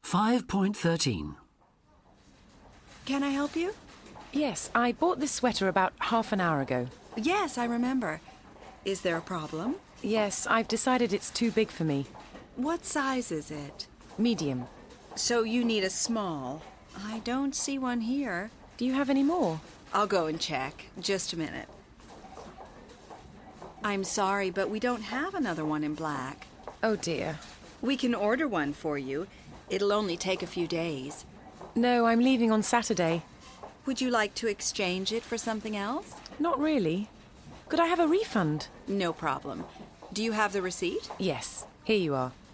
5.13. Can I help you? Yes, I bought this sweater about half an hour ago. Yes, I remember. Is there a problem? Yes, I've decided it's too big for me. What size is it? Medium. So you need a small. I don't see one here. Do you have any more? I'll go and check. Just a minute. I'm sorry, but we don't have another one in black. Oh dear. We can order one for you. It'll only take a few days. No, I'm leaving on Saturday. Would you like to exchange it for something else? Not really. Could I have a refund? No problem. Do you have the receipt? Yes, here you are.